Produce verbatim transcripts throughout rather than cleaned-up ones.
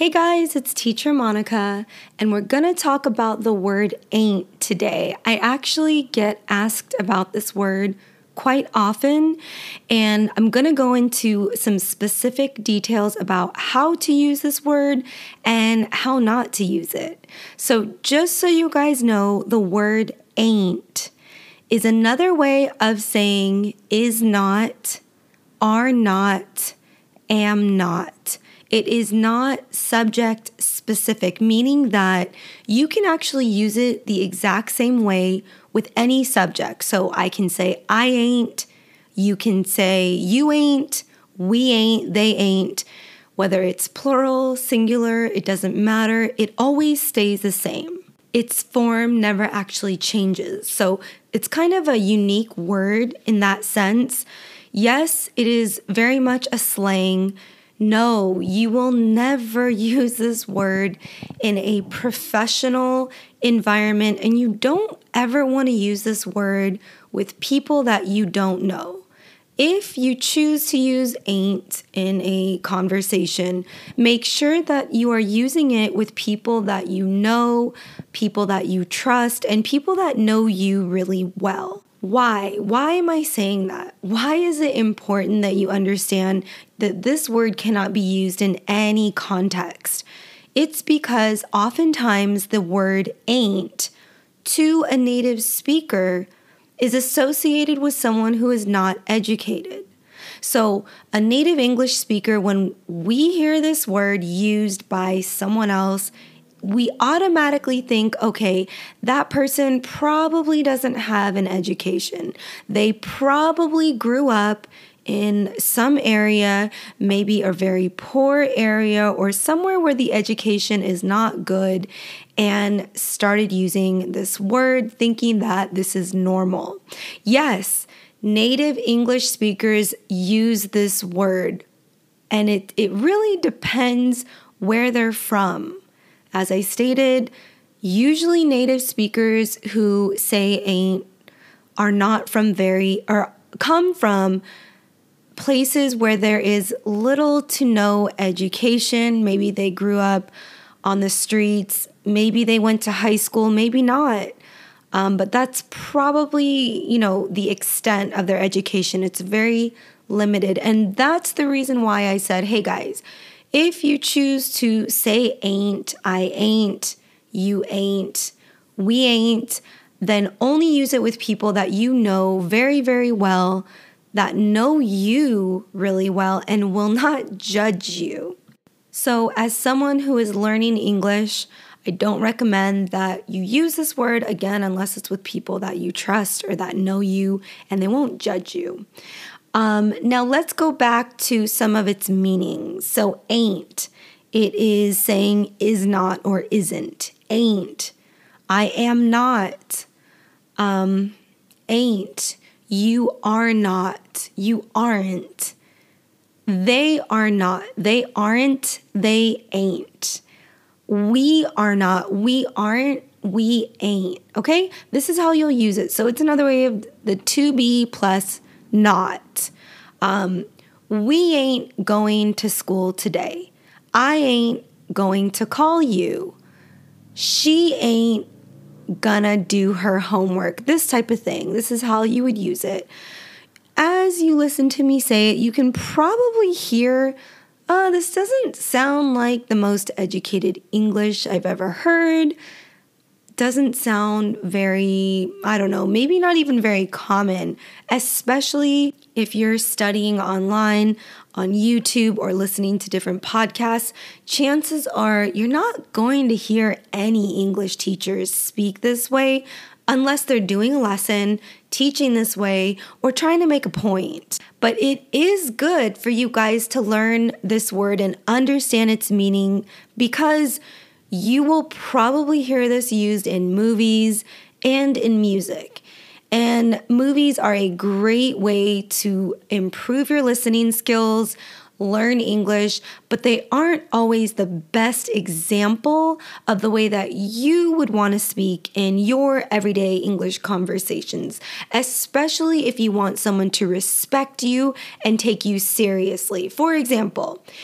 Hey guys, it's Teacher Monica, and we're going to talk about the word ain't today. I actually get asked about this word quite often, and I'm going to go into some specific details about how to use this word and how not to use it. So just so you guys know, the word ain't is another way of saying is not, are not, am not. It is not subject specific, meaning that you can actually use it the exact same way with any subject. So I can say I ain't, you can say you ain't, we ain't, they ain't. Whether it's plural, singular, it doesn't matter. It always stays the same. Its form never actually changes. So it's kind of a unique word in that sense. Yes, it is very much a slang. No, you will never use this word in a professional environment, and you don't ever want to use this word with people that you don't know. If you choose to use ain't in a conversation, make sure that you are using it with people that you know, people that you trust, and people that know you really well. Why? Why am I saying that? Why is it important that you understand that this word cannot be used in any context? It's because oftentimes the word ain't to a native speaker is associated with someone who is not educated. So a native English speaker, when we hear this word used by someone else, we automatically think, okay, that person probably doesn't have an education. They probably grew up in some area, maybe a very poor area or somewhere where the education is not good, and started using this word thinking that this is normal. Yes, native English speakers use this word, and it, it really depends where they're from. As I stated, usually native speakers who say ain't are not from very, or come from places where there is little to no education. Maybe they grew up on the streets. Maybe they went to high school, maybe not. Um, but that's probably, you know, the extent of their education. It's very limited. And that's the reason why I said, hey guys, if you choose to say ain't, I ain't, you ain't, we ain't, then only use it with people that you know very, very well, that know you really well and will not judge you. So as someone who is learning English, I don't recommend that you use this word again unless it's with people that you trust or that know you and they won't judge you. Um, now let's go back to some of its meanings. So ain't, it is saying is not or isn't. Ain't, I am not. Um, ain't, you are not. You aren't. They are not. They aren't. They ain't. We are not. We aren't. We ain't. Okay? This is how you'll use it. So it's another way of the to be plus not. Um, we ain't going to school today. I ain't going to call you. She ain't gonna do her homework. This type of thing. This is how you would use it. As you listen to me say it, you can probably hear, uh, this doesn't sound like the most educated English I've ever heard. Doesn't sound very, I don't know, maybe not even very common, especially if you're studying online on YouTube or listening to different podcasts. Chances are you're not going to hear any English teachers speak this way unless they're doing a lesson, teaching this way, or trying to make a point. But it is good for you guys to learn this word and understand its meaning, because you will probably hear this used in movies and in music. And movies are a great way to improve your listening skills, learn English, but they aren't always the best example of the way that you would want to speak in your everyday English conversations, especially if you want someone to respect you and take you seriously. For example,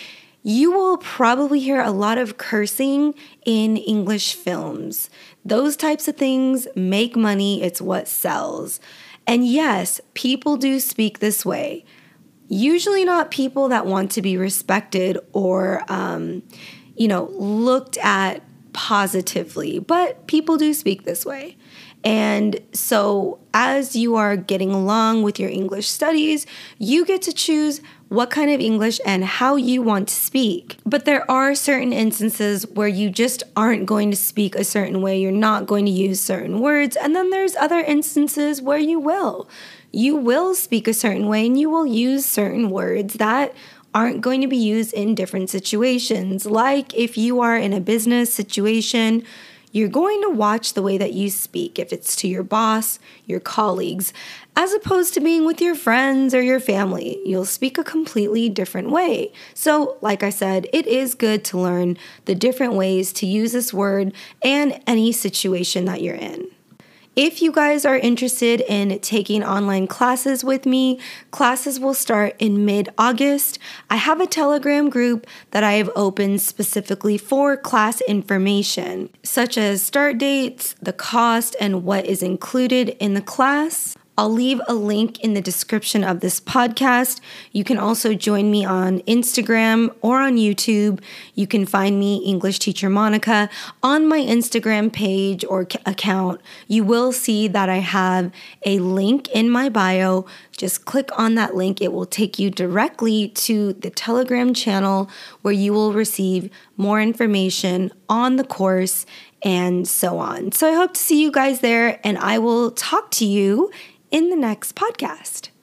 you will probably hear a lot of cursing in English films. Those types of things make money, it's what sells. And yes, people do speak this way. Usually not people that want to be respected or, um, you know, looked at positively, but people do speak this way. And so as you are getting along with your English studies, you get to choose what kind of English and how you want to speak. But there are certain instances where you just aren't going to speak a certain way. You're not going to use certain words. And then there's other instances where you will. You will speak a certain way and you will use certain words that aren't going to be used in different situations. Like if you are in a business situation, you're going to watch the way that you speak, if it's to your boss, your colleagues, as opposed to being with your friends or your family. You'll speak a completely different way. So, like I said, it is good to learn the different ways to use this word and any situation that you're in. If you guys are interested in taking online classes with me, classes will start in mid-August. I have a Telegram group that I have opened specifically for class information, such as start dates, the cost, and what is included in the class. I'll leave a link in the description of this podcast. You can also join me on Instagram or on YouTube. You can find me, English Teacher Monica, on my Instagram page or account. You will see that I have a link in my bio. Just click on that link. It will take you directly to the Telegram channel where you will receive more information on the course and so on. So I hope to see you guys there, and I will talk to you in the next podcast.